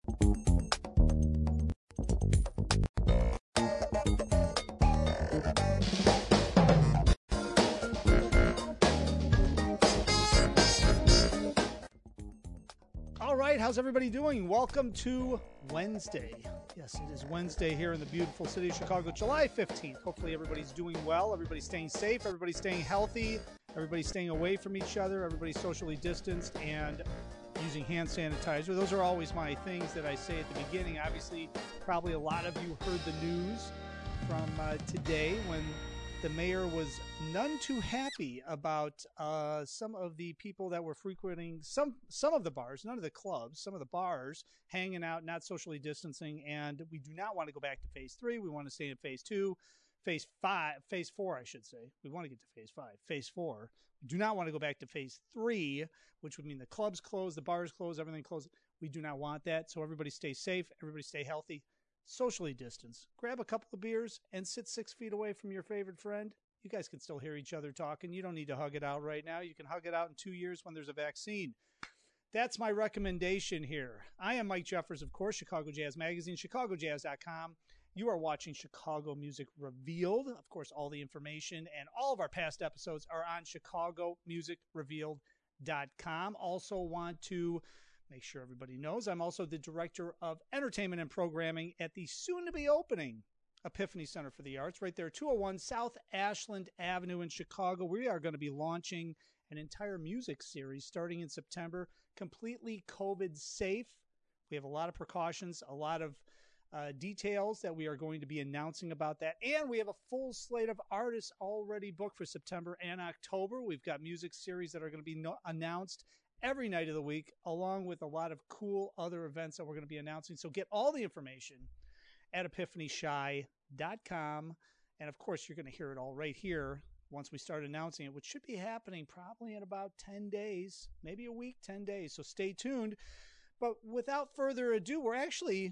All right, how's everybody doing? Welcome to Wednesday. Yes, it is Wednesday here in the beautiful city of Chicago, July 15th. Hopefully everybody's doing well, everybody's staying safe, everybody's staying healthy, everybody's staying away from each other, everybody's socially distanced and using hand sanitizer. Those are always my things that I say at the beginning. Obviously, probably a lot of you heard the news from today when the mayor was none too happy about some of the people that were frequenting some of the bars, none of the clubs, some of the bars, hanging out, not socially distancing. And we do not want to go back to phase 3. We want to stay in phase 2, phase 4, I should say. We want to get to phase 5, phase 4. We do not want to go back to phase 3, which would mean the clubs close, the bars close, everything closed. We do not want that. So everybody stay safe, everybody stay healthy. Socially distance. Grab a couple of beers and sit 6 feet away from your favorite friend. You guys can still hear each other talking. You don't need to hug it out right now. You can hug it out in 2 years when there's a vaccine. That's my recommendation here. I am Mike Jeffers, of course, Chicago Jazz Magazine, chicagojazz.com. You are watching Chicago Music Revealed. Of course, all the information and all of our past episodes are on chicagomusicrevealed.com. Also want to make sure everybody knows I'm also the Director of Entertainment and Programming at the soon-to-be opening Epiphany Center for the Arts, right there, 201 South Ashland Avenue in Chicago. We are going to be launching an entire music series starting in September, completely COVID safe. We have a lot of precautions, a lot of details that we are going to be announcing about that. And we have a full slate of artists already booked for September and October. We've got music series that are going to be announced every night of the week, along with a lot of cool other events that we're going to be announcing. So get all the information at epiphanyshy.com. And of course, you're going to hear it all right here once we start announcing it, which should be happening probably in about 10 days, maybe a week, 10 days. So stay tuned. But without further ado, we're actually,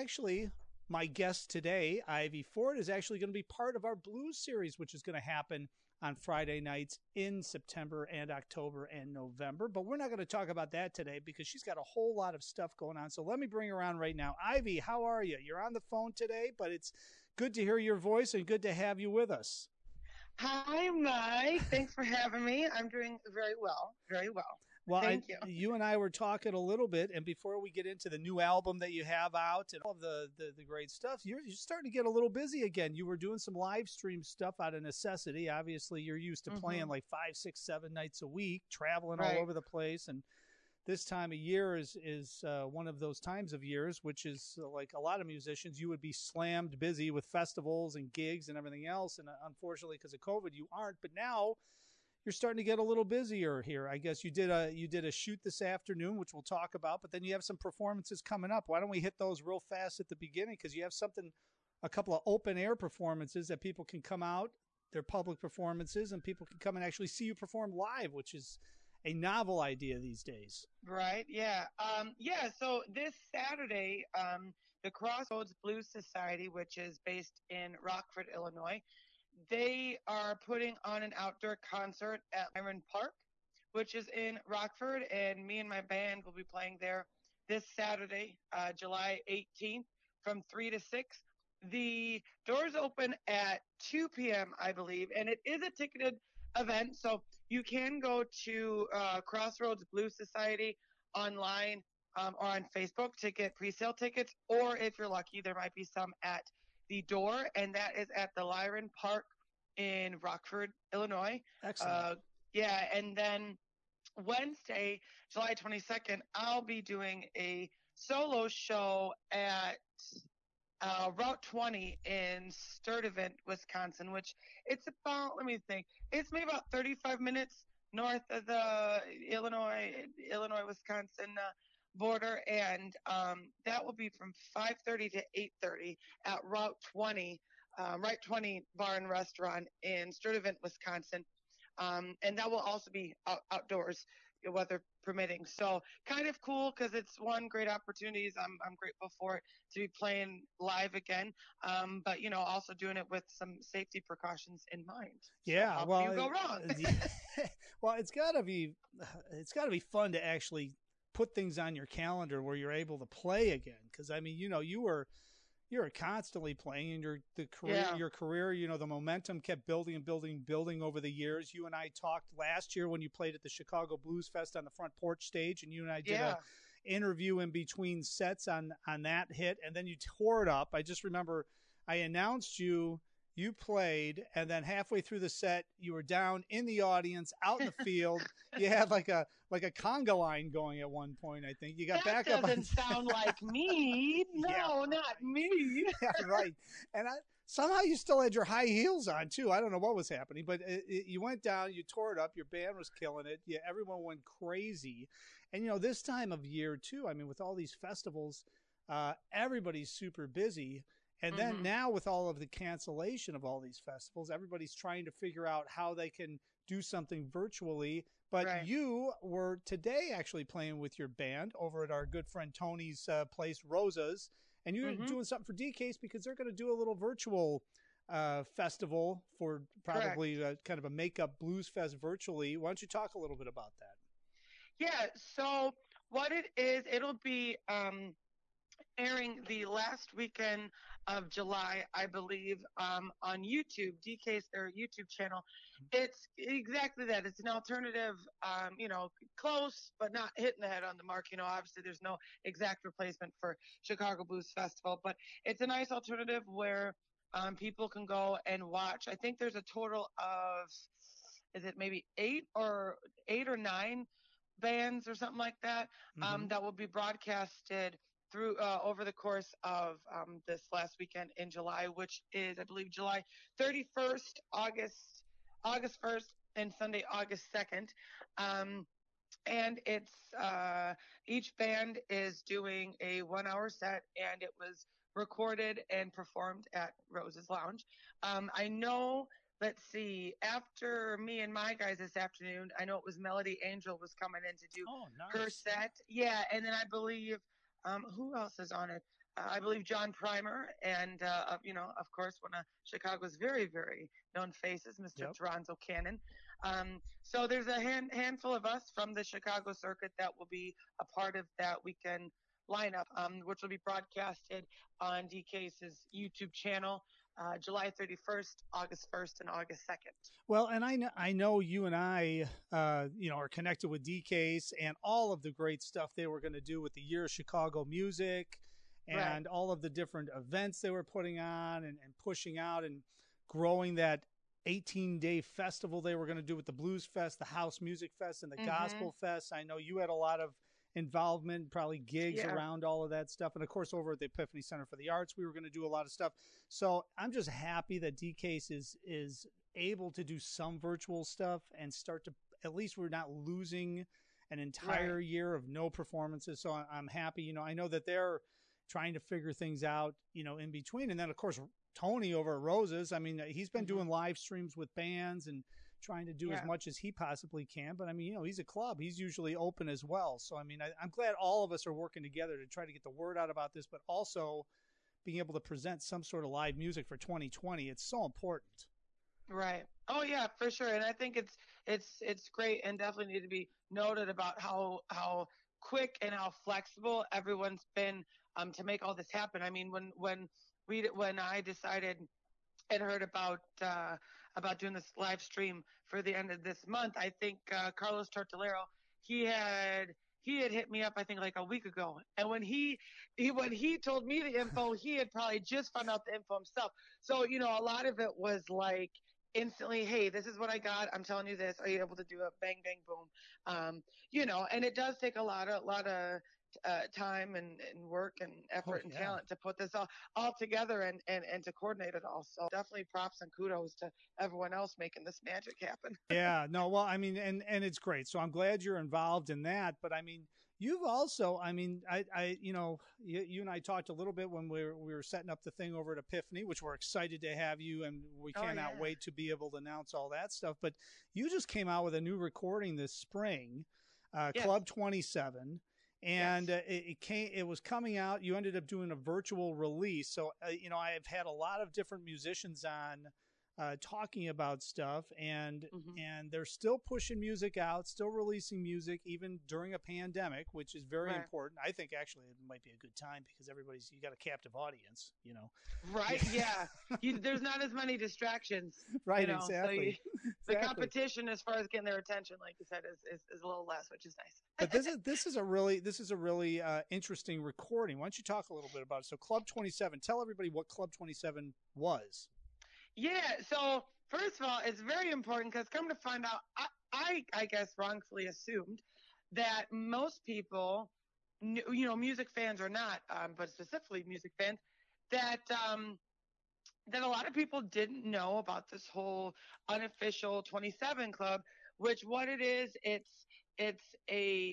my guest today, Ivy Ford, is actually going to be part of our blues series, which is going to happen on Friday nights in September and October and November. But we're not going to talk about that today because she's got a whole lot of stuff going on. So let me bring her on right now. Ivy, how are you? You're on the phone today, but it's good to hear your voice and good to have you with us. Hi, Mike. Thanks for having me. I'm doing very well. Very well. Well, Thank you. You and I were talking a little bit, and before we get into the new album that you have out and all of the great stuff, you're starting to get a little busy again. You were doing some live stream stuff out of necessity. Obviously, you're used to playing like 5, 6, 7 nights a week, traveling all over the place, and this time of year is one of those times of years, which is like a lot of musicians, you would be slammed busy with festivals and gigs and everything else, and unfortunately, because of COVID, you aren't. But now you're starting to get a little busier here. I guess you did a shoot this afternoon, which we'll talk about, but then you have some performances coming up. Why don't we hit those real fast at the beginning? Because you have a couple of open air performances that people can come out. They're public performances, and people can come and actually see you perform live, which is a novel idea these days. Right. Yeah. So this Saturday, the Crossroads Blues Society, which is based in Rockford, Illinois, they are putting on an outdoor concert at Lyron Park, which is in Rockford, and me and my band will be playing there this Saturday, July 18th, from 3 to 6. The doors open at 2 p.m., I believe, and it is a ticketed event, so you can go to Crossroads Blues Society online or on Facebook to get pre-sale tickets, or if you're lucky, there might be some at the door, and that is at the Lyron Park in Rockford, Illinois. Excellent. And then Wednesday, July 22nd, I'll be doing a solo show at Route 20 in Sturtevant, Wisconsin, which it's about, let me think, it's maybe about 35 minutes north of the Illinois-Wisconsin border, and that will be from 5:30 to 8:30 at Route 20, Route 20 Bar and Restaurant in Sturtevant, Wisconsin, and that will also be outdoors, weather permitting. So kind of cool because it's one great opportunities. I'm grateful for it to be playing live again, but also doing it with some safety precautions in mind. Yeah, so how can you go wrong? Well, it's got to be fun to actually put things on your calendar where you're able to play again. Because I mean, you're constantly playing, and your career, the momentum kept building and building over the years. You and I talked last year when you played at the Chicago Blues Fest on the front porch stage, and you and I did a interview in between sets on that hit, and then you tore it up. I just remember I announced you played, and then halfway through the set you were down in the audience out in the field. You had like a conga line going at one point. I think you got that back up. Doesn't sound like me. No, yeah, not me. Yeah, right. And somehow you still had your high heels on too. I don't know what was happening, but you went down, you tore it up. Your band was killing it. Yeah, everyone went crazy. And this time of year too, I mean, with all these festivals, everybody's super busy. And then now with all of the cancellation of all these festivals, everybody's trying to figure out how they can do something virtually. But you were today actually playing with your band over at our good friend Tony's place, Rosa's. And you're doing something for DCase because they're going to do a little virtual festival for probably kind of a makeup blues fest virtually. Why don't you talk a little bit about that? Yeah, so what it is, it'll be airing the last weekend of July, I believe, on YouTube, DK's their YouTube channel. It's exactly that. It's an alternative, close, but not hitting the head on the mark. Obviously there's no exact replacement for Chicago Blues Festival, but it's a nice alternative where people can go and watch. I think there's a total of, is it maybe eight or nine bands or something like that, that will be broadcasted through over the course of this last weekend in July, which is, I believe, July 31st, August 1st, and Sunday, August 2nd. And it's each band is doing a 1-hour set, and it was recorded and performed at Rosa's Lounge. I know, let's see, after me and my guys this afternoon, I know it was Melody Angel was coming in to do her set. Yeah, and then I believe, who else is on it? I believe John Primer and, of course, one of Chicago's very, very known faces, Mr. Toronzo Cannon. So there's a handful of us from the Chicago circuit that will be a part of that weekend lineup, which will be broadcasted on DCase's YouTube channel, July 31st, August 1st, and August 2nd. Well, and I know you and I, are connected with DCase and all of the great stuff they were going to do with the Year of Chicago Music and all of the different events they were putting on and pushing out and growing that 18-day festival they were going to do with the Blues Fest, the House Music Fest, and the Gospel Fest. I know you had a lot of involvement, probably gigs around all of that stuff. And, of course, over at the Epiphany Center for the Arts, we were going to do a lot of stuff. So I'm just happy that DCase is able to do some virtual stuff and start to, at least we're not losing an entire year of no performances. So I'm happy. I know that they're trying to figure things out, in between. And then, of course, Tony over at Rosa's, I mean, he's been doing live streams with bands and trying to do as much as he possibly can. But, I mean, he's a club. He's usually open as well. So, I mean, I'm glad all of us are working together to try to get the word out about this, but also being able to present some sort of live music for 2020. It's so important. Right. Oh, yeah, for sure. And I think it's great and definitely need to be noted about how quick and how flexible everyone's been to make all this happen. I mean, when I decided and heard about doing this live stream for the end of this month, I think Carlos Tortolero, he had hit me up, I think, like a week ago. And when he told me the info, he had probably just found out the info himself. So, a lot of it was like instantly, hey, this is what I got. I'm telling you this. Are you able to do a bang, bang, boom? And it does take a lot of time and work and effort and talent to put this all together and to coordinate it all. So definitely props and kudos to everyone else making this magic happen. Yeah, no, well, I mean, and it's great. So I'm glad you're involved in that. But I mean, you've also, I mean, you and I talked a little bit when we were setting up the thing over at Epiphany, which we're excited to have you, and we cannot wait to be able to announce all that stuff. But you just came out with a new recording this spring, Club 27. And it was coming out. You ended up doing a virtual release. So, I've had a lot of different musicians on talking about stuff, and Hmm. they're still pushing music out, still releasing music even during a pandemic, which is very Right. important. I think actually it might be a good time because you got a captive audience, you know. Right. Yeah. There's not as many distractions, Right, so exactly. the Exactly. competition as far as getting their attention, like you said, is a little less, which is nice. But this is a really interesting recording. Why don't you talk a little bit about it? So Club 27, tell everybody what Club 27 was. Yeah. So first of all, it's very important because come to find out, I guess wrongfully assumed that most people, music fans or not, but specifically music fans, that that a lot of people didn't know about this whole unofficial 27 club, which what it is, it's a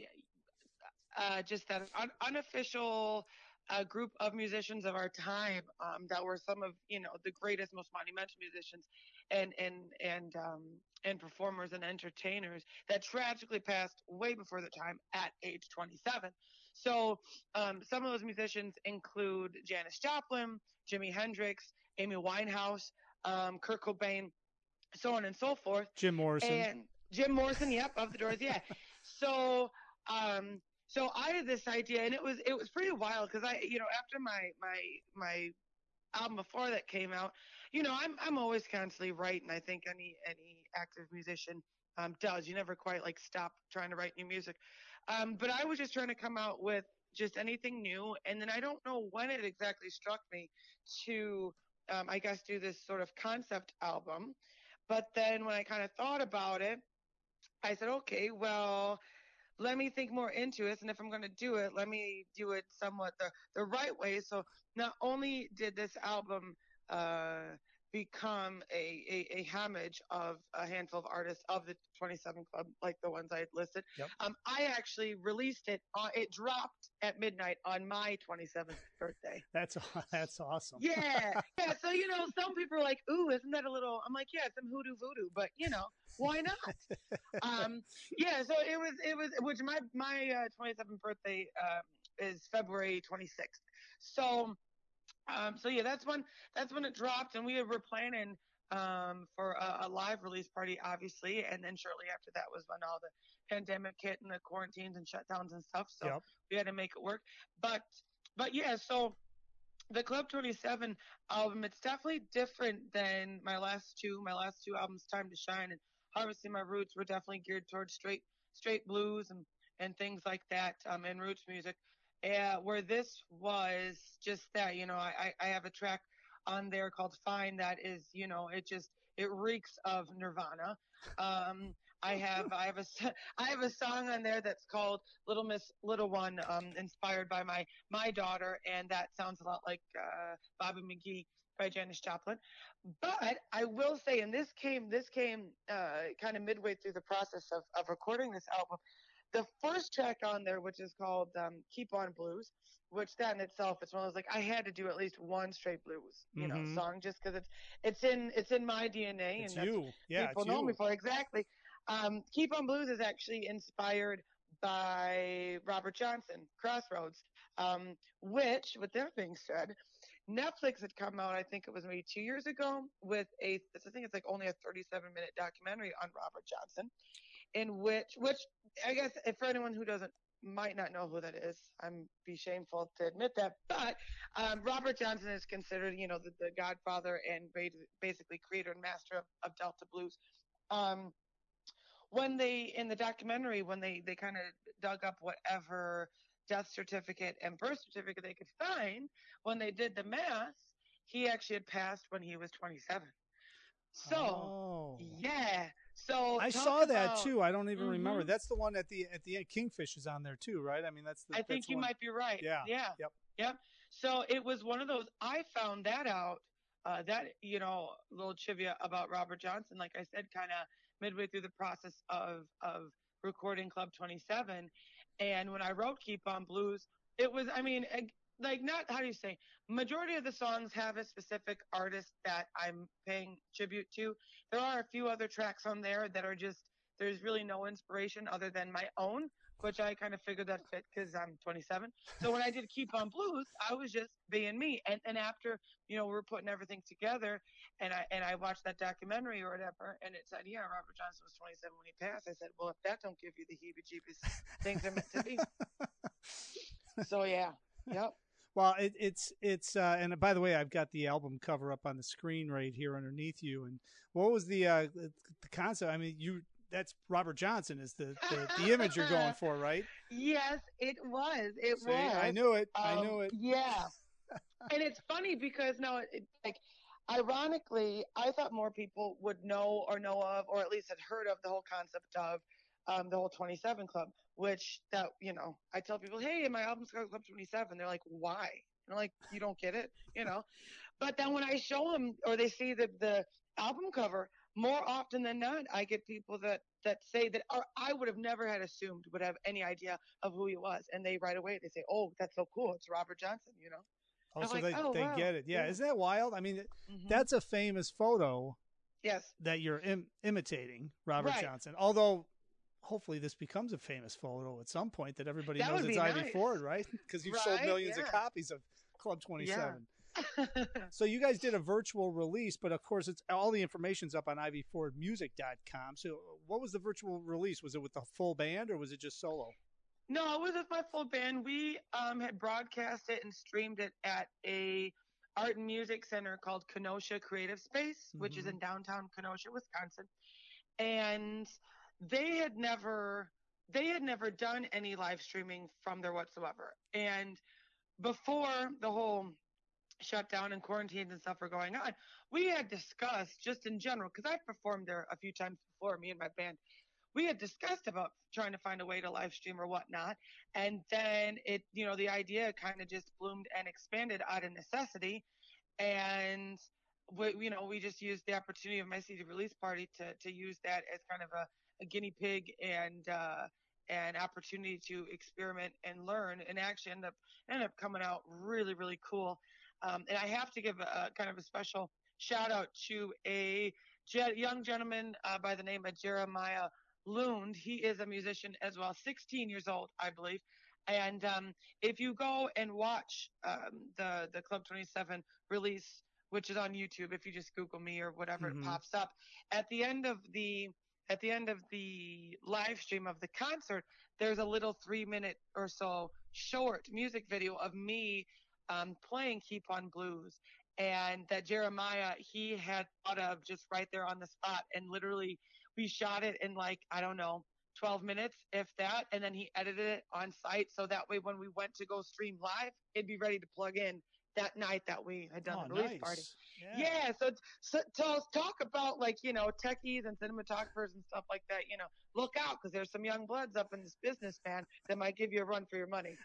just that unofficial group of musicians of our time that were some of the greatest, most monumental musicians and and and performers and entertainers that tragically passed way before their time at age 27. So some of those musicians include Janis Joplin, Jimi Hendrix, Amy Winehouse, Kurt Cobain, so on and so forth, Jim Morrison. and Jim Morrison, yep, of the Doors, yeah. So, um, so I had this idea, and it was pretty wild because after my album before that came out, I'm always constantly writing. I think any active musician does. You never quite like stop trying to write new music. But I was just trying to come out with just anything new, and then I don't know when it exactly struck me to, I guess, do this sort of concept album. But then when I kind of thought about it, I said, okay, well, let me think more into it. And if I'm going to do it, let me do it somewhat the right way. So not only did this album become a homage of a handful of artists of the 27 Club, like the ones I had listed, Yep. I actually released it. It dropped at midnight on my 27th birthday. That's that's awesome. Yeah, yeah. So some people are like, "Ooh, isn't that a little?" I'm like, "Yeah, some hoodoo voodoo," but why not? Yeah. So it was which my 27th birthday is February 26th. So so yeah, that's when it dropped, and we were planning for a live release party, obviously, and then shortly after that was when all the pandemic hit and the quarantines and shutdowns and stuff. So Yep. we had to make it work. But yeah, so the Club 27 album, it's definitely different than my last two. My last two albums, Time to Shine and Harvesting My Roots, were definitely geared towards straight blues and things like that, and roots music. Where this was just that, I have a track on there called Fine that is, it reeks of Nirvana. Um, I have a song on there that's called Little Miss Little One, inspired by my daughter, and that sounds a lot like Bobby McGee by Janis Joplin. But I will say, and this came kind of midway through the process of recording this album. The first track on there, which is called "Keep On Blues," which that in itself is one of those, like, I had to do at least one straight blues, Mm-hmm. song, just because it's in my DNA, It's and that's you. Yeah, people it's know me you. for exactly. "Keep On Blues" is actually inspired by Robert Johnson, Crossroads, which, with that being said, Netflix had come out, I think it was maybe 2 years ago, with I think it's like only a 37-minute documentary on Robert Johnson, in which I guess if for anyone who doesn't might not know who that is, I'm be shameful to admit that, but Robert Johnson is considered, the godfather and basically creator and master of Delta blues. Um, when they in the documentary, when they kind of dug up whatever death certificate and birth certificate they could find, when they did the math, he actually had passed when he was 27. So Oh. yeah, so I talk saw that about. too. I don't even remember. Hmm. That's the one at the end. Kingfish is on there too, right? I mean, I that's think the you one. might be right. Yeah. Yeah. Yep. Yep. So it was one of those. I found that out. That little trivia about Robert Johnson. Like I said, kind of midway through the process of recording Club 27, and when I wrote Keep On Blues, it was. I mean, like, not, how do you say? Majority of the songs have a specific artist that I'm paying tribute to. There are a few other tracks on there that are just, there's really no inspiration other than my own. which I kind of figured that fit because I'm 27. So when I did Keep on Blues, I was just being me. And after, we were putting everything together, and I watched that documentary or whatever, and it said, yeah, Robert Johnson was 27 when he passed. I said, well, if that don't give you the heebie-jeebies, things are meant to be. So yeah, yep. Well, and by the way, I've got the album cover up on the screen right here underneath you. And what was the concept? I mean, that's Robert Johnson is the image you're going for, right? Yes, it was. It See, was. I knew it. I knew it. Yeah. And it's funny because now, like, ironically, I thought more people would know or know of, or at least had heard of the whole concept of the whole 27 Club, which that, I tell people, hey, my album's called Club 27. They're like, why? And I'm like, you don't get it. But then when I show them or they see the album cover, more often than not, I get people that say that or I would have never had assumed would have any idea of who he was. And they right away, they say, oh, that's so cool. It's Robert Johnson. I'm Also, like, they wow. get it. Yeah. Isn't that wild? I mean, Mm-hmm. that's a famous photo. Yes. That you're imitating Robert Right. Johnson. Although, hopefully, this becomes a famous photo at some point that everybody knows it's Ivy nice. Ford, right? Because you've sold millions of copies of Club 27. Yeah. So you guys did a virtual release, but of course, it's all the information's up on ivyfordmusic.com. So what was the virtual release? Was it with the full band or was it just solo? No, it was with my full band. We had broadcast it and streamed it at a art and music center called Kenosha Creative Space, which is in downtown Kenosha, Wisconsin. And they had never done any live streaming from there whatsoever. And before the whole shutdown and quarantines and stuff were going on, we had discussed just in general, because I've performed there a few times before, me and my band. We had discussed about trying to find a way to live stream or whatnot. And then the idea kind of just bloomed and expanded out of necessity. And we just used the opportunity of my CD release party to use that as kind of a guinea pig and an opportunity to experiment and learn, and actually end up coming out really, really cool. And I have to give a kind of a special shout out to a young gentleman by the name of Jeremiah Lund. He is a musician as well, 16 years old, I believe. And if you go and watch the Club 27 release, which is on YouTube, if you just Google me or whatever, it pops up. At the end of the live stream of the concert, there's a little 3-minute or so short music video of me playing Keep on Blues, and that Jeremiah, he had thought of just right there on the spot, and literally we shot it in, like, I don't know, 12 minutes, if that, and then he edited it on site so that way when we went to go stream live, it'd be ready to plug in that night that we had done the release party. Yeah. So talk about, like, techies and cinematographers and stuff like that. Look out, because there's some young bloods up in this business, man, that might give you a run for your money.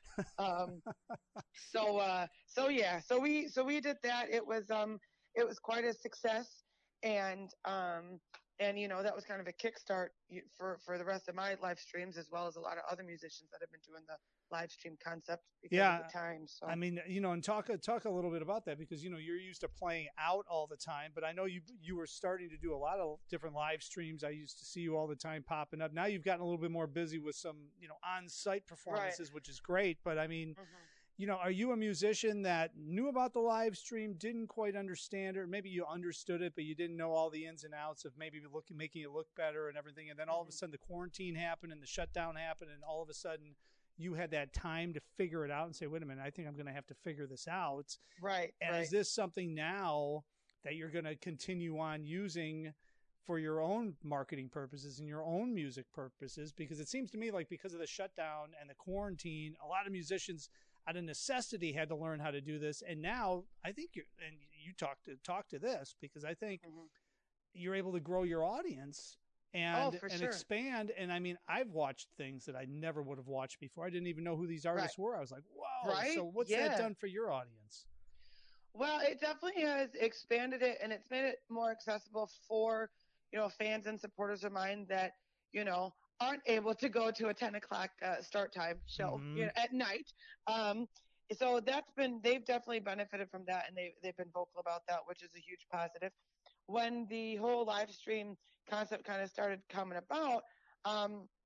So we did that. It was quite a success, and that was kind of a kickstart for the rest of my live streams, as well as a lot of other musicians that have been doing the live stream concept because of the time. So I mean, and talk a little bit about that, because you're used to playing out all the time, but I know you were starting to do a lot of different live streams. I used to see you all the time popping up. Now you've gotten a little bit more busy with some on-site performances, right, which is great. But I mean, are you a musician that knew about the live stream, didn't quite understand it, or maybe you understood it, but you didn't know all the ins and outs of maybe making it look better and everything, and then all of a sudden the quarantine happened and the shutdown happened, and all of a sudden you had that time to figure it out and say, wait a minute, I think I'm going to have to figure this out. Right. And is this something now that you're going to continue on using for your own marketing purposes and your own music purposes? Because it seems to me like because of the shutdown and the quarantine, a lot of musicians out of necessity had to learn how to do this. And now I think you talk to this, because I think you're able to grow your audience and expand. And I mean, I've watched things that I never would have watched before. I didn't even know who these artists were. I was like, wow. Right? So what's that done for your audience? Well, it definitely has expanded it, and it's made it more accessible for, fans and supporters of mine that, aren't able to go to a 10 o'clock start time show at night. So they've definitely benefited from that, and they've been vocal about that, which is a huge positive. When the whole live stream concept kind of started coming about,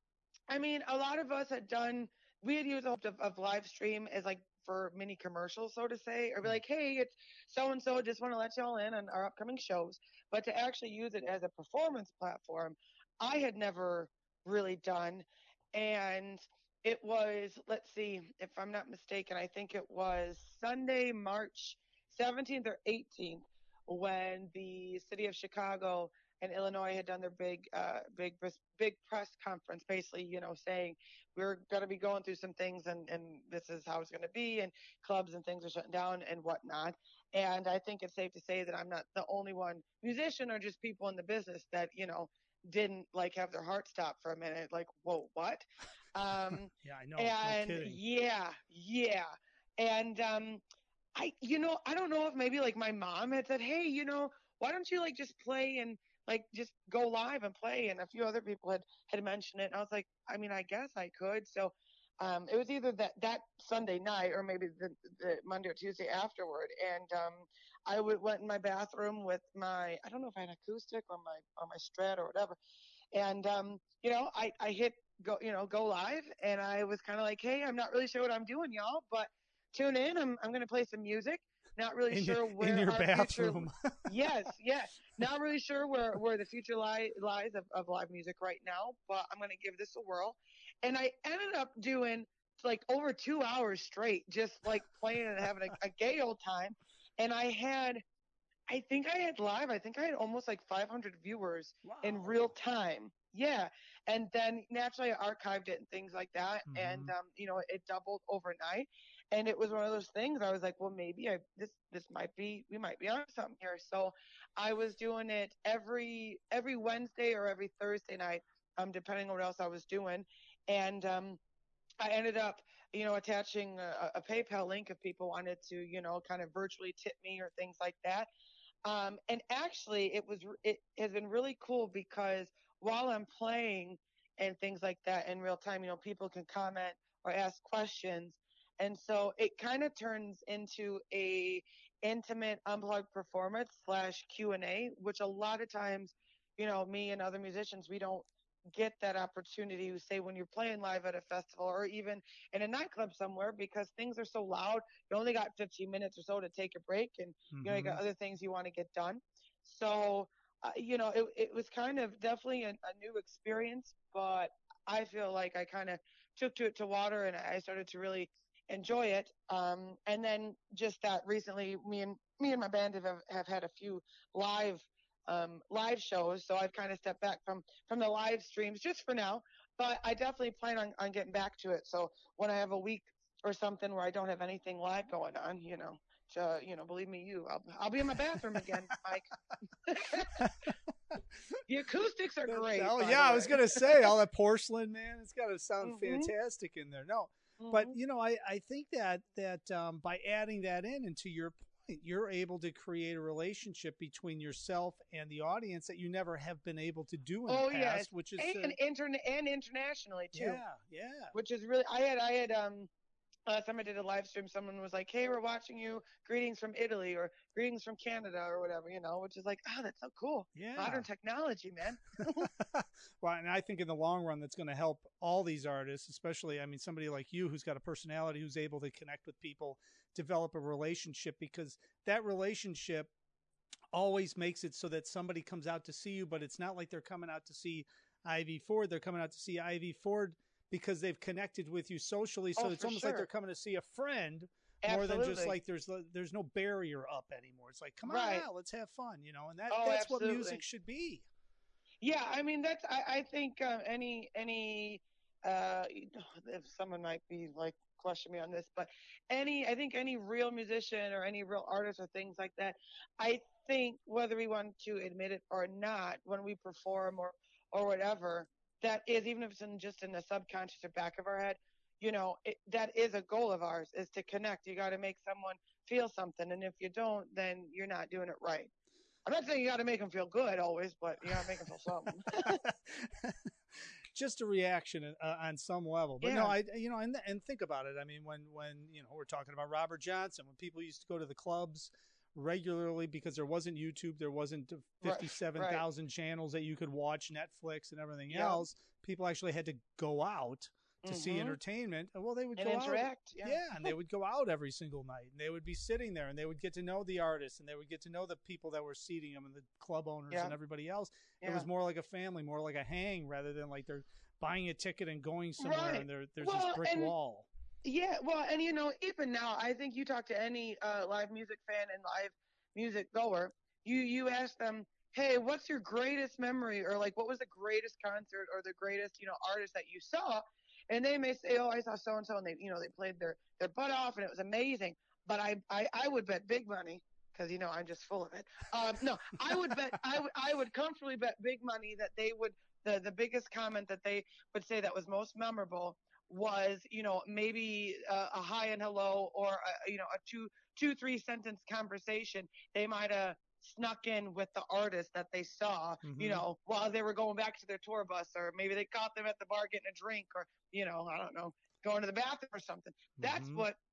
I mean, a lot of us had done, we had used of live stream as like for mini commercials, so to say, or be Mm. like, hey, it's so and so, just want to let y'all in on our upcoming shows. But to actually use it as a performance platform, I had never really done. And it was, let's see, if I'm not mistaken, I think it was Sunday, March 17th or 18th, when the city of Chicago and Illinois had done their big press conference, basically, saying we're going to be going through some things, and this is how it's going to be, and clubs and things are shutting down and whatnot. And I think it's safe to say that I'm not the only one, musician or just people in the business, that didn't like have their heart stop for a minute, like, whoa, what? Um, Yeah, I know. No and kidding. yeah, and I don't know if maybe like my mom had said, hey, why don't you like just play and like just go live and play? And a few other people had mentioned it, and I was like, I mean, I guess I could. So it was either that Sunday night or maybe the Monday or Tuesday afterward, and went in my bathroom with my, I don't know if I had acoustic or my Strat or whatever, and I hit go live, and I was kind of like, hey, I'm not really sure what I'm doing, y'all, but tune in. I'm going to play some music. Not really sure In where your our future. bathroom. Yes, yeah. Not really sure where the future lies of live music right now, but I'm going to give this a whirl. And I ended up doing like over 2 hours straight, just like playing and having a gay old time. And I think I had almost like 500 viewers in Wow. real time. Yeah. And then naturally I archived it and things like that. And, Hmm. it doubled overnight. And it was one of those things I was like, well, maybe this might be, we might be on something here. So I was doing it every Wednesday or every Thursday night, depending on what else I was doing. And, I ended up, attaching a PayPal link if people wanted to, kind of virtually tip me or things like that. And actually, it has been really cool because while I'm playing and things like that in real time, people can comment or ask questions, and so it kind of turns into a intimate unplugged performance slash Q&A, which a lot of times, me and other musicians, we don't get that opportunity, say, when you're playing live at a festival or even in a nightclub somewhere, because things are so loud. You only got 15 minutes or so to take a break, and you Hmm. got other things you want to get done. So, it was kind of definitely a new experience, but I feel like I kind of took to it to water, and I started to really enjoy it. And then just that recently, me and my band have had a few live live shows, so I've kind of stepped back from the live streams just for now. But I definitely plan on getting back to it. So when I have a week or something where I don't have anything live going on, believe me, I'll be in my bathroom again, Mike. The acoustics are great, Oh by yeah, the I was way. gonna say all that porcelain, man. It's got to sound Mhm. fantastic in there. No, but Mhm. I think that by adding that in, and to your point, you're able to create a relationship between yourself and the audience that you never have been able to do in the Oh yes, past, which is and internationally too, yeah, yeah, which is really, I had last time I did a live stream, someone was like, "Hey, we're watching you. Greetings from Italy or greetings from Canada or whatever," which is like, "Oh, that's so cool. yeah. Modern technology, man." Well, and I think in the long run, that's going to help all these artists, especially, I mean, somebody like you who's got a personality, who's able to connect with people, develop a relationship, because that relationship always makes it so that somebody comes out to see you, but it's not like they're coming out to see Ivy Ford. They're coming out to see Ivy Ford because they've connected with you socially. So Oh, it's for almost like they're sure. coming to see a friend more than just Absolutely. like there's no barrier up anymore. It's like, come on Right. out, let's have fun, and Oh, that's what music absolutely. should be. Yeah, I mean I think any if someone might be like question me on this, but I think any real musician or any real artist or things like that, I think whether we want to admit it or not, when we perform or whatever, that is, even if it's just in the subconscious or back of our head, that is a goal of ours, is to connect. You got to make someone feel something, and if you don't, then you're not doing it right. I'm not saying you got to make them feel good always, but you got to make them feel something. Just a reaction on some level. But no, Yeah. and think about it. I mean, when we're talking about Robert Johnson, when people used to go to the clubs, regularly because there wasn't YouTube, there wasn't Right. 57,000 channels that you could watch, Netflix and everything Yep. else. People actually had to go out to see Mhm. entertainment. And well, they would And go out. interact. Yeah. And they would go out every single night and they would be sitting there and they would get to know the artists and they would get to know the people that were seating them and the club owners Yeah. and everybody else. It Yeah. was more like a family, more like a hang rather than like they're buying a ticket and going somewhere Right. and there's this Well, brick and wall. yeah, well, and even now, I think you talk to any live music fan and live music goer, you ask them, hey, what's your greatest memory, or like, what was the greatest concert or the greatest artist that you saw, and they may say, oh, I saw so and so, and they played their butt off, and it was amazing. But I would bet big money, because I'm just full of it. No, I would bet I would comfortably bet big money that they would the biggest comment that they would say that was most memorable was maybe a hi and hello, or a two three sentence conversation they might have snuck in with the artist that they saw while they were going back to their tour bus, or maybe they caught them at the bar getting a drink, or I don't know, going to the bathroom or something. That's Mhm. what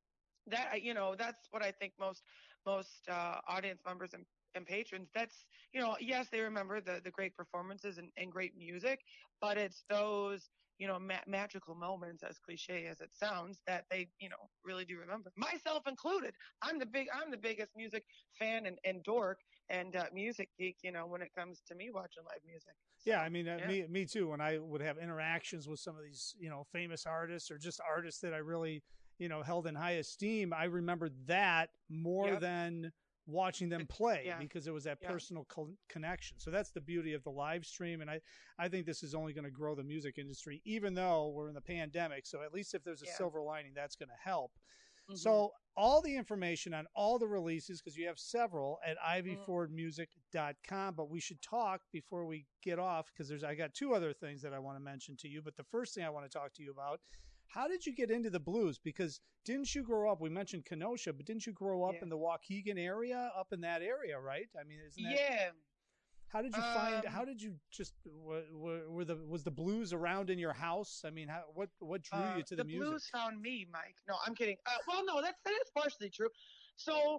that's what I think most audience members and patrons, that's yes, they remember the great performances and great music, but it's those magical moments, as cliche as it sounds, that they really do remember, myself included. I'm the biggest music fan and dork and music geek when it comes to me watching live music. Yeah, So, I mean, yeah. me too. When I would have interactions with some of these, famous artists or just artists that I really, held in high esteem, I remember that more Yep. than watching them play Yeah. because it was that Yeah. personal connection. So that's the beauty of the live stream, and I think this is only going to grow the music industry, even though we're in the pandemic. So at least if there's a Yeah. silver lining, that's going to help. Mhm. So all the information on all the releases, because you have several, at ivyfordmusic.com. But we should talk before we get off, because I got two other things that I want to mention to you. But the first thing I want to talk to you about, how did you get into the blues? Because didn't you grow up, we mentioned Kenosha, but didn't you grow up Yeah. in the Waukegan area, up in that area, right? I mean, isn't that... Yeah. How did you find? How did you just was the blues around in your house? I mean, what drew you to the music? Blues found me, Mike. No, I'm kidding. Well, no, that is partially true. So,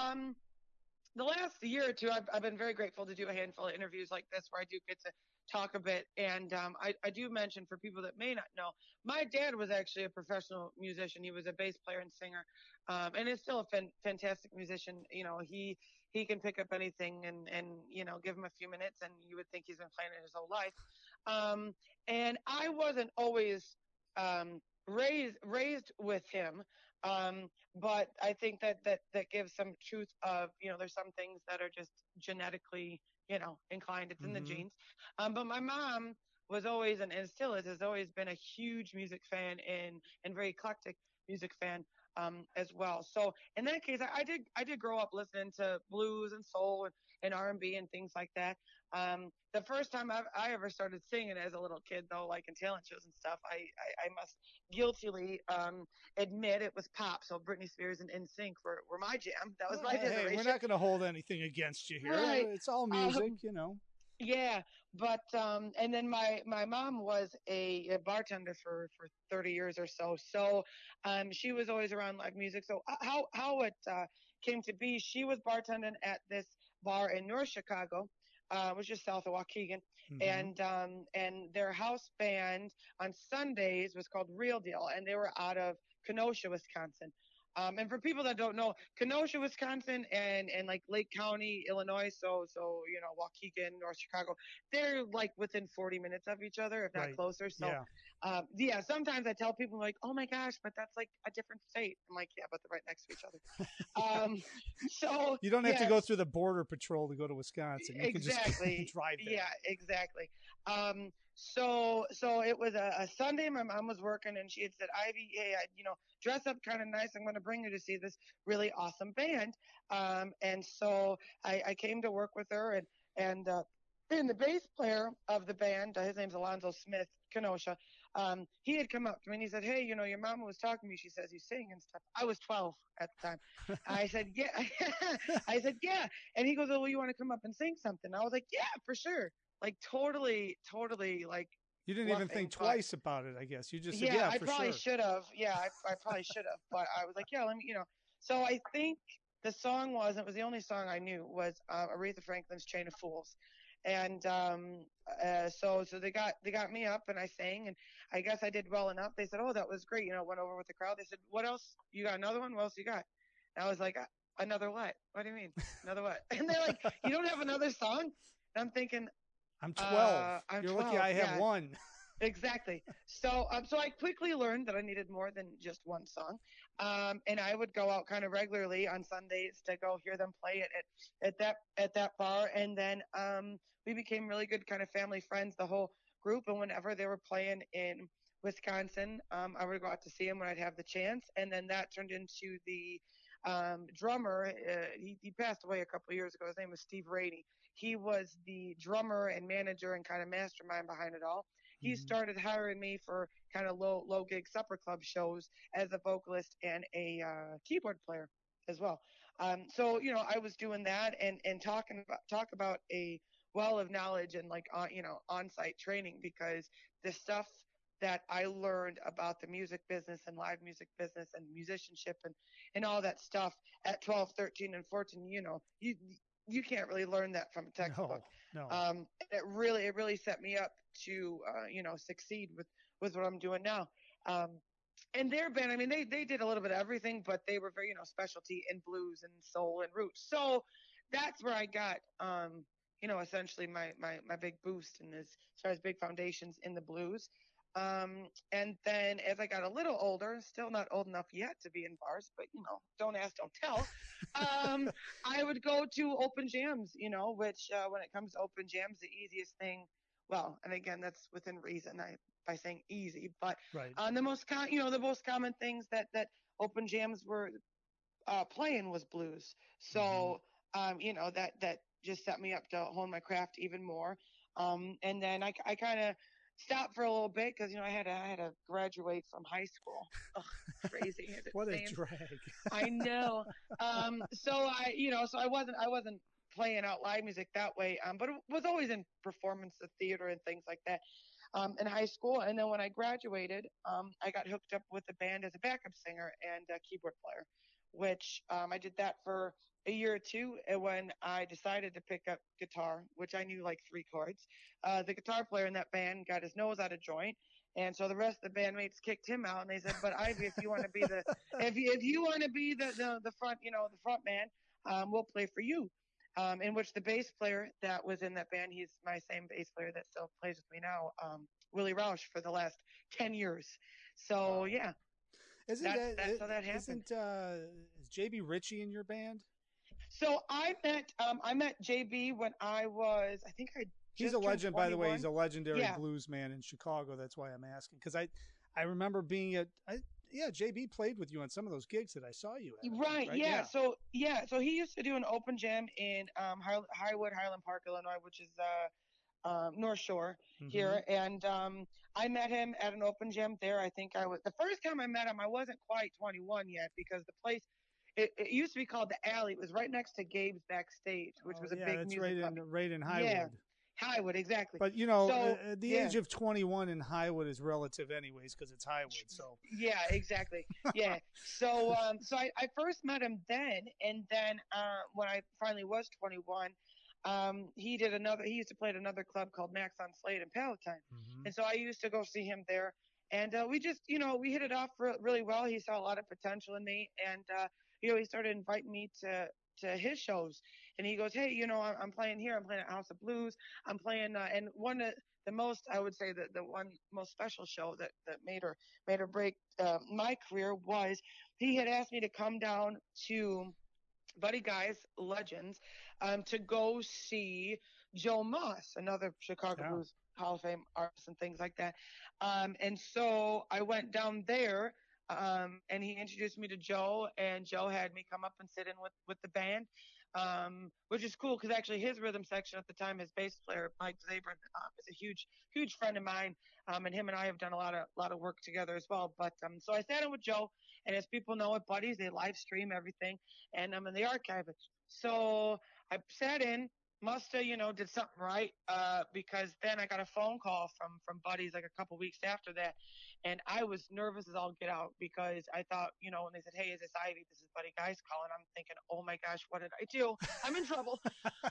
the last year or two, I've been very grateful to do a handful of interviews like this where I do get to talk a bit. And I do mention, for people that may not know, my dad was actually a professional musician. He was a bass player and singer, and is still a fantastic musician. He can pick up anything and give him a few minutes and you would think he's been playing it his whole life. And I wasn't always raised with him. But I think that gives some truth of, there's some things that are just genetically, inclined. It's in the genes. But my mom was always, and still is, has always been a huge music fan and very eclectic music fan as well. So in that case, I did grow up listening to blues and soul and R&B and things like that. The first time I ever started singing as a little kid, though, like in talent shows and stuff, I must guiltily admit it was pop. So Britney Spears and NSYNC were my jam. That was my generation. Hey, we're not going to hold anything against you here. Right. It's all music, Yeah, but and then my mom was a bartender for 30 years or so. So she was always around live music. So how it came to be, she was bartending at this bar in North Chicago, which is south of Waukegan, and their house band on Sundays was called Real Deal, and they were out of Kenosha, Wisconsin. And for people that don't know, Kenosha, Wisconsin, and like Lake County, Illinois, so Waukegan, North Chicago, they're like within 40 minutes of each other, if not Right. closer. So yeah, sometimes I tell people, like, oh my gosh, but that's like a different state. I'm like, yeah, but they're right next to each other. So you don't have to go through the border patrol to go to Wisconsin. You exactly. can just drive there. Yeah, exactly. So it was a Sunday. My mom was working, and she had said, Ivy, hey, dress up kind of nice. I'm going to bring you to see this really awesome band. And so I came to work with her, and the bass player of the band, his name's Alonzo Smith, Kenosha. He had come up to me and he said, hey, your mama was talking to me. She says you sing and stuff. I was 12 at the time. I said, yeah. I said, yeah. And he goes, oh, well, you want to come up and sing something? I was like, yeah, for sure. Like totally, like. You didn't even think twice about it, I guess. You just said, I for probably sure. should have. Yeah, I probably should have. But I was like, yeah, let me, So I think the song was, it was the only song I knew, was Aretha Franklin's Chain of Fools. And so they got me up and I sang, and I guess I did well enough. They said, "Oh, that was great." Went over with the crowd. They said, "What else? You got another one? What else you got?" And I was like, "Another what? What do you mean? Another what?" And they're like, "You don't have another song?" And I'm thinking, I'm 12. I'm You're lucky 12. I have Yeah, one. exactly. So I quickly learned that I needed more than just one song, and I would go out kind of regularly on Sundays to go hear them play it at that bar, and then we became really good kind of family friends, the whole group. And whenever they were playing in Wisconsin, I would go out to see them when I'd have the chance, and then that turned into the drummer. He passed away a couple of years ago. His name was Steve Rainey. He was the drummer and manager and kind of mastermind behind it all. He Hmm. started hiring me for kind of low gig supper club shows as a vocalist and a keyboard player as well. So I was doing that and talk about a well of knowledge and like on site training, because the stuff that I learned about the music business and live music business and musicianship and all that stuff at 12, 13, and 14, you can't really learn that from a textbook. No, no. It really set me up to succeed with what I'm doing now. Um, and their band, I mean, they did a little bit of everything, but they were very specialty in blues and soul and roots. So that's where I got essentially my big boost in this, as far as big foundations in the blues. And then as I got a little older, still not old enough yet to be in bars, but don't ask, don't tell. I would go to open jams, which when it comes to open jams, the easiest thing, well, and again, that's within reason. By saying easy, but Right. the most common things that open jams were playing was blues. Hmm. So that just set me up to hone my craft even more. And then I kind of stopped for a little bit because I had to graduate from high school. Ugh, crazy as it What a seems. drag. I know. So I wasn't playing out live music that way. But it was always in performance, the theater, and things like that. In high school, and then when I graduated, I got hooked up with a band as a backup singer and a keyboard player, which I did that for a year or two. And when I decided to pick up guitar, which I knew like three chords, the guitar player in that band got his nose out of joint. And so the rest of the bandmates kicked him out, and they said, "But Ivy, if you want to be the if you want to be the front the front man, we'll play for you." In which the bass player that was in that band, he's my same bass player that still plays with me now, Willie Roush, for the last 10 years. So Wow. yeah, Isn't that's how that happened. isn't is JB Ritchie in your band? So I met JB when I was, I think I He's a just turned legend, by the way. He's 21. a legendary Yeah, blues man in Chicago. That's why I'm asking, because I remember being at yeah, JB played with you on some of those gigs that I saw you at. I think, right. right? Yeah. Yeah. So he used to do an open jam in Highwood, Highland Park, Illinois, which is North Shore Hmm. here, and I met him at an open jam there. I think I was the first time I met him. I wasn't quite 21 yet, because the place, it used to be called the Alley. It was right next to Gabe's Backstage, which Oh was a yeah, big that's music club. right in Yeah, Highwood. Highwood, exactly. But So the yeah, age of 21 in Highwood is relative, anyways, because it's Highwood. So yeah, exactly. Yeah. So I first met him then, and then when I finally was 21, he used to play at another club called Max on Slade in Palatine, hmm. and so I used to go see him there, and we just we hit it off really well. He saw a lot of potential in me, and he started inviting me to his shows, and he goes, "Hey, I'm playing here. I'm playing at House of Blues. I'm playing," and one of the most, I would say, that the one most special show that made or break my career was, he had asked me to come down to Buddy Guy's Legends, to go see Joe Moss, another Chicago Yeah. Blues Hall of Fame artist and things like that. And so I went down there, and he introduced me to Joe, and Joe had me come up and sit in with the band, which is cool because actually his rhythm section at the time, his bass player Mike Zabrin, is a huge friend of mine, and him and I have done a lot of work together as well. But so I sat in with Joe, and as people know at Buddies, they live stream everything, and I'm in the archive it. So I sat in, must have, did something right. Because then I got a phone call from buddies like a couple weeks after that, and I was nervous as all get out because I thought, when they said, "Hey, is this Ivy? This is Buddy Guys calling." I'm thinking, "Oh my gosh, what did I do? I'm in trouble."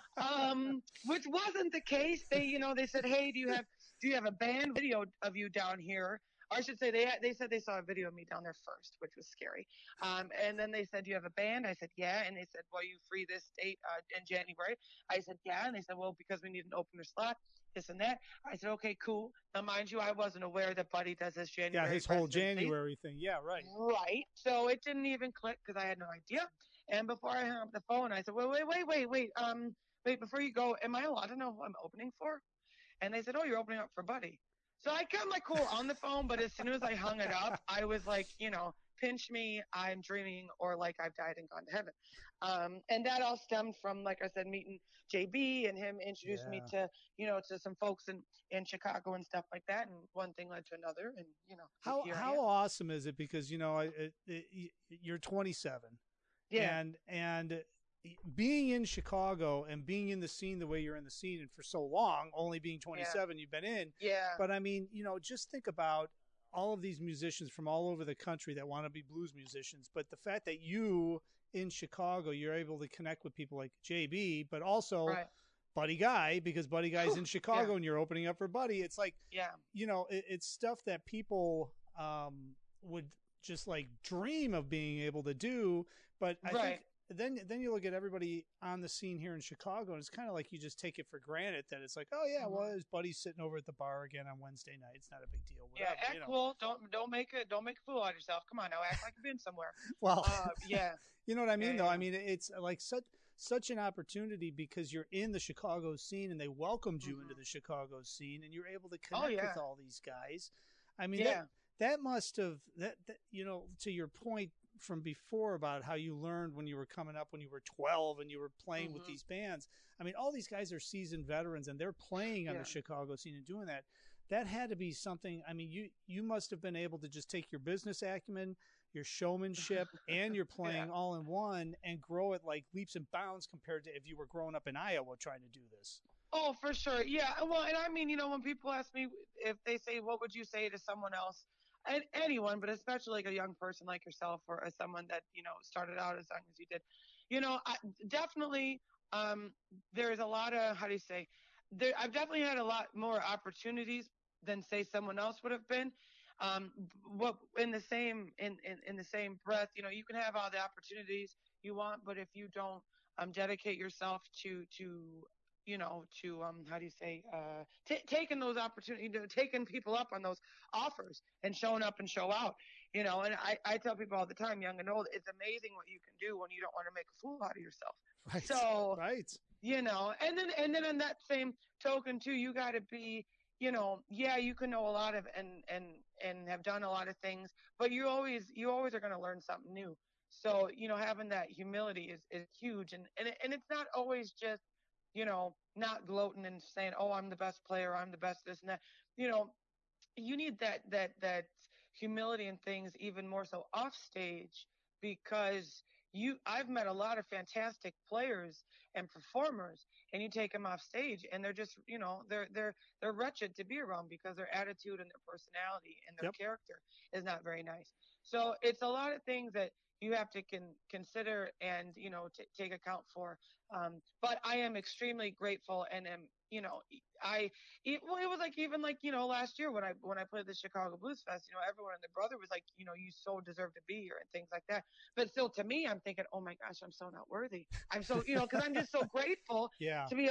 Which wasn't the case. They said, "Hey, do you have a band video of you down here?" Or I should say they said they saw a video of me down there first, which was scary. And then they said, "Do you have a band?" I said, "Yeah." And they said, "Well, you free this date in January?" I said, "Yeah." And they said, "Well, because we need an opener slot, this and that." I said, "Okay, cool." Now, mind you, I wasn't aware that Buddy does this Yeah, January his whole residency. January thing. Yeah, right. Right. So it didn't even click because I had no idea. And before I hung up the phone, I said, "Wait, wait, wait, wait, wait. Wait, before you go, am I allowed to know who I'm opening for?" And they said, "Oh, you're opening up for Buddy." So I kept my cool on the phone, but as soon as I hung it up, I was like, pinch me, I'm dreaming, or like I've died and gone to heaven. And that all stemmed from, like I said, meeting JB and him introduced me Yeah. to some folks in Chicago and stuff like that. And one thing led to another. And, How here I how am. awesome is it? Because you're 27, Yeah. and being in Chicago and being in the scene the way you're in the scene, and for so long, only being Yeah. 27, you've been in. Yeah. But I mean, just think about all of these musicians from all over the country that want to be blues musicians. But the fact that you in Chicago, you're able to connect with people like JB, but also Right. Buddy Guy, because Buddy Guy's in Yeah. Chicago and you're opening up for Buddy. It's like, Yeah. it's stuff that people would just like dream of being able to do. But I think Right. then you look at everybody on the scene here in Chicago, and it's kind of like you just take it for granted that it's like, oh yeah, well, Mhm. his buddy's sitting over at the bar again on Wednesday night. It's not a big deal, Yeah. whatever, Act cool. Don't make a fool out of yourself. Come on now. Act like you've been somewhere. Well, Yeah. you know what I Yeah. mean, though. I Yeah. mean, it's like such an opportunity because you're in the Chicago scene and they welcomed you into Mhm. the Chicago scene and you're able to Oh connect with yeah. all these guys. I mean, Yeah. that must have that to your point from before about how you learned when you were coming up when you were 12 and you were playing with Mhm. these bands. I mean, all these guys are seasoned veterans and they're playing on the Yeah. Chicago scene and doing that. That had to be something. I mean, you must have been able to just take your business acumen, your showmanship, and your Yeah. playing all in one and grow it like leaps and bounds compared to if you were growing up in Iowa trying to do this. Oh, for sure. Yeah. Well, and I mean, when people ask me if they say, "What would you say to someone else?" And anyone, but especially like a young person like yourself, or as someone that started out as young as you did, definitely. Um, there's a lot of, how do you say? I've definitely had a lot more opportunities than say someone else would have been. What in the same in the same breath, you can have all the opportunities you want, but if you don't dedicate yourself to how do you say taking those opportunities, taking people up on those offers and showing up and show out. And I tell people all the time, young and old, it's amazing what you can do when you don't want to make a fool out of yourself. Right. So Right. and then on that same token too, you got to be, yeah, you can know a lot of and have done a lot of things, but you always are going to learn something new. So having that humility is huge, and it's not always just not gloating and saying, "Oh, I'm the best player, I'm the best this and that." You know, you need that humility and things even more so off stage, because I've met a lot of fantastic players and performers, and you take them off stage and they're just they're wretched to be around because their attitude and their personality and their Yep. character is not very nice. So it's a lot of things that you have to consider and take account for. But I am extremely grateful and am I well, it was like even like last year when I played the Chicago Blues Fest, everyone and their brother was like, you so deserve to be here and things like that. But still, to me, I'm thinking, oh my gosh, I'm so not worthy. I'm so because I'm just so grateful Yeah. to be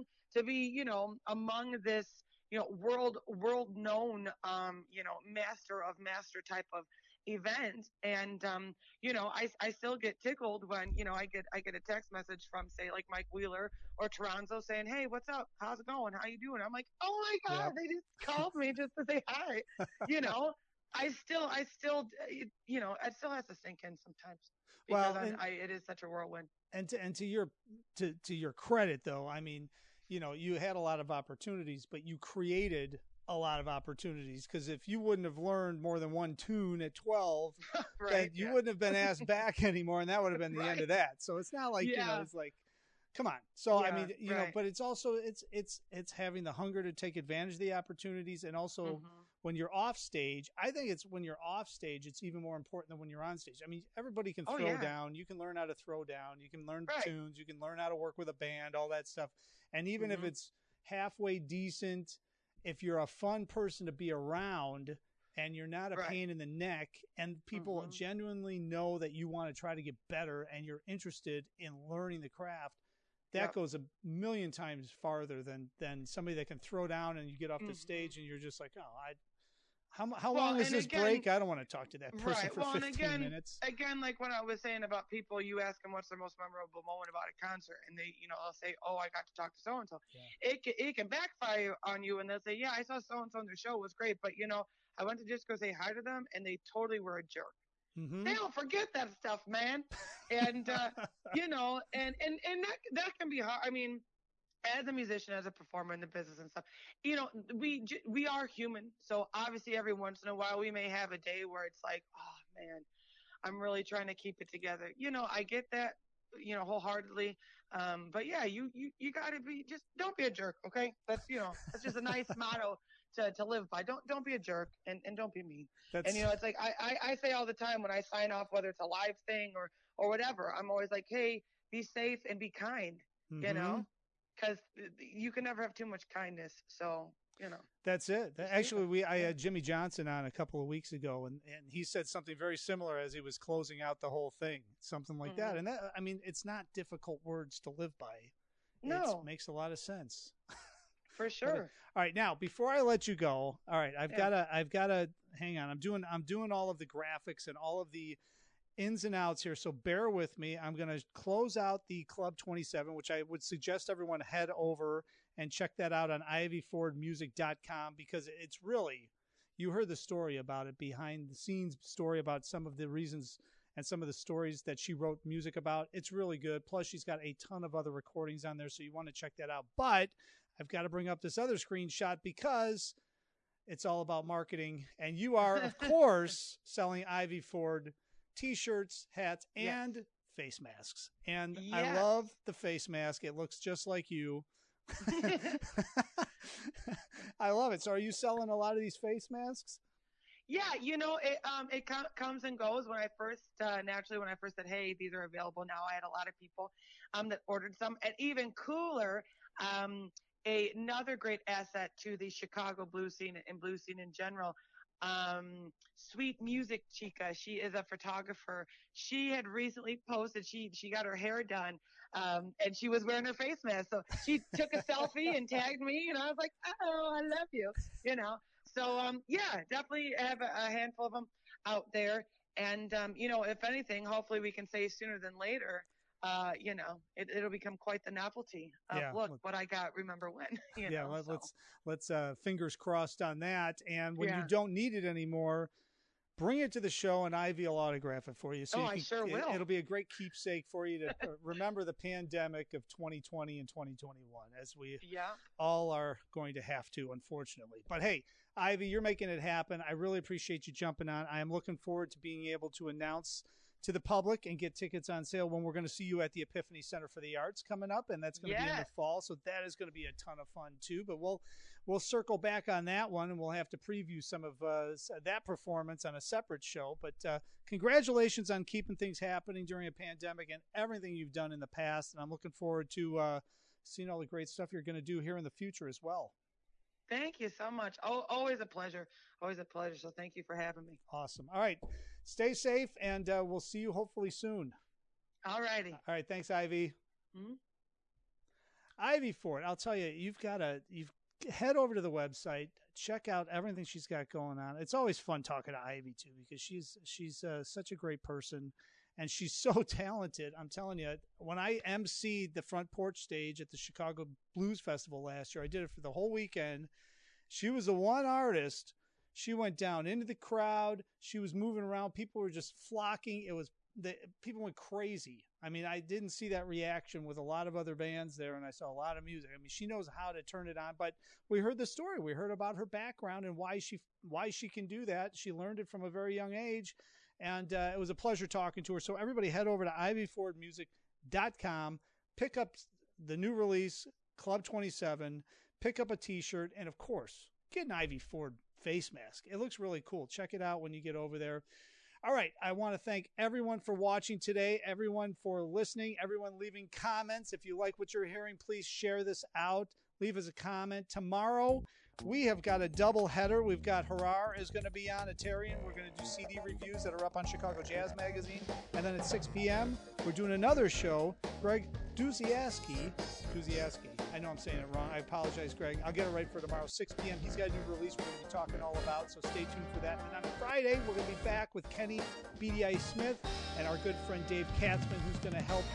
among this world known master of master type of event. And I still get tickled when I get a text message from, say, like Mike Wheeler or Toronto saying, "Hey, what's up? How's it going? How you doing?" I'm like, "Oh my God, Yep. they just called me just to say hi." You know, I still, it still has to sink in sometimes because Well, it is such a whirlwind. to your to your credit though, I mean, you had a lot of opportunities, but you created a lot of opportunities because if you wouldn't have learned more than one tune at 12, then Right? you Yeah. wouldn't have been asked back anymore, and that would have been the end Right. of that. So it's not like, Yeah. it's like Come on. So I Yeah, mean, you know, right. but it's also it's having the hunger to take advantage of the opportunities, and also Mhm. when you're off stage. I think it's when you're off stage, it's even more important than when you're on stage. I mean, everybody can Oh throw yeah. down. You can learn how to throw down. You can learn Right. tunes. You can learn how to work with a band. All that stuff. And even if Mhm. it's halfway decent, if you're a fun person to be around and you're not a Right. pain in the neck, and people Mhm. genuinely know that you want to try to get better and you're interested in learning the craft, that Yep. goes a million times farther than somebody that can throw down and you get off the Mhm. stage and you're just like, oh, how Well, long is and this again, break? I don't want to talk to that person right. for Well, and 15 minutes. again, like when I was saying about people, you ask them what's their most memorable moment about a concert, and they, I'll say, "Oh, I got to talk to so and so." Yeah. It can backfire on you, and they'll say, "Yeah, I saw so and so on their show, it was great, but I went to just go say hi to them, and they totally were a jerk." They Mm-hmm. don't forget that stuff, man. And and that can be hard. I mean, as a musician, as a performer in the business and stuff, we are human. So obviously, every once in a while, we may have a day where it's like, oh man, I'm really trying to keep it together. I get that, wholeheartedly. But yeah, you got to be, just don't be a jerk, okay? That's just a nice motto to live by. Don't be a jerk, and don't be mean. And That's it's like I say all the time when I sign off, whether it's a live thing or whatever, I'm always like, hey, be safe and be kind, you mm-hmm. know, because you can never have too much kindness. So That's it. be safe. Actually, I Yeah. had Jimmy Johnson on a couple of weeks ago, and he said something very similar as he was closing out the whole thing, something like that. Hmm. And that, I mean, it's not difficult words to live by. It No, makes a lot of sense. for But sure. all right, now before I let you go, all right, Yeah. I've gotta hang on. I'm doing all of the graphics and all of the ins and outs here, so bear with me. I'm going to close out the Club 27, which I would suggest everyone head over and check that out on ivyfordmusic.com, because it's really, you heard the story about it, behind the scenes story about some of the reasons and some of the stories that she wrote music about. It's really good. Plus, she's got a ton of other recordings on there, so you want to check that out. But I've got to bring up this other screenshot because it's all about marketing. And you are, of course, selling Ivy Ford t-shirts, hats, Yes. and face masks. And I Yes. love the face mask. It looks just like you. I love it. So are you selling a lot of these face masks? Yeah, it comes and goes. When I first naturally when I first said, "Hey, these are available now," I had a lot of people that ordered some, and even cooler, um, another great asset to the Chicago blues scene and blues scene in general. Sweet Music Chica, she is a photographer. She had recently posted she got her hair done, and she was wearing her face mask. So she took a selfie and tagged me, and I was like, "Oh, I love you," you know. So yeah, definitely have a handful of them out there, and if anything, hopefully we can say sooner than later. It'll become quite the novelty of, Yeah. look what I got. Remember when? Yeah, So let's fingers crossed on that. And when you yeah. don't need it anymore, bring it to the show and Ivy will autograph it for you. So Oh, you I can, sure will. it'll be a great keepsake for you to remember the pandemic of 2020 and 2021, as we Yeah. all are going to have to, unfortunately. But hey, Ivy, you're making it happen. I really appreciate you jumping on. I am looking forward to being able to announce to the public and get tickets on sale when we're going to see you at the Epiphany Center for the Arts coming up, and that's going to be in the Yes. fall. So that is going to be a ton of fun too. But we'll circle back on that one, and we'll have to preview some of that performance on a separate show. But congratulations on keeping things happening during a pandemic and everything you've done in the past. And I'm looking forward to seeing all the great stuff you're going to do here in the future as well. Thank you so much. Oh, always a pleasure. Always a pleasure. So thank you for having me. Awesome. All right. Stay safe, and we'll see you hopefully soon. All righty. All right. Thanks, Ivy. Mm-hmm. Ivy Ford, I'll tell you, you've head over to the website, check out everything she's got going on. It's always fun talking to Ivy too, because she's such a great person, and she's so talented. I'm telling you, when I emceed the front porch stage at the Chicago Blues Festival last year, I did it for the whole weekend. She was the one artist. She went down into the crowd. She was moving around. People were just flocking. People went crazy. I mean, I didn't see that reaction with a lot of other bands there, and I saw a lot of music. I mean, she knows how to turn it on. But we heard the story. We heard about her background and why she can do that. She learned it from a very young age, and it was a pleasure talking to her. So everybody head over to ivyfordmusic.com, pick up the new release, Club 27, pick up a t-shirt, and of course, get an Ivy Ford face mask. It looks really cool. Check it out when you get over there. All right, I want to thank everyone for watching today, everyone for listening, everyone leaving comments. If you like what you're hearing, please share this out. Leave us a comment. Tomorrow, we have got a double header. We've got Harar is going to be on, Atarian. We're going to do CD reviews that are up on Chicago Jazz Magazine. And then at 6 p.m., we're doing another show. Greg Duziaski. I know I'm saying it wrong. I apologize, Greg. I'll get it right for tomorrow, 6 p.m. He's got a new release we're going to be talking all about, so stay tuned for that. And on Friday, we're going to be back with Kenny BDI Smith and our good friend Dave Katzman, who's going to help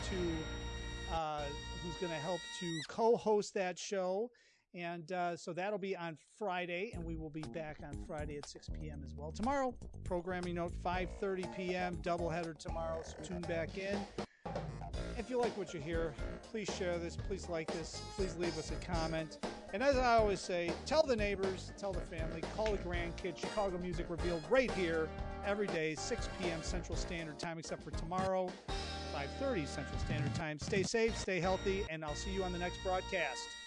to co-host that show. And so that'll be on Friday, and we will be back on Friday at 6 p.m. as well. Tomorrow, programming note, 5:30 p.m., doubleheader tomorrow, so tune back in. If you like what you hear, please share this, please like this, please leave us a comment. And as I always say, tell the neighbors, tell the family, call the grandkids. Chicago Music Revealed right here every day, 6 p.m. Central Standard Time, except for tomorrow, 5:30 Central Standard Time. Stay safe, stay healthy, and I'll see you on the next broadcast.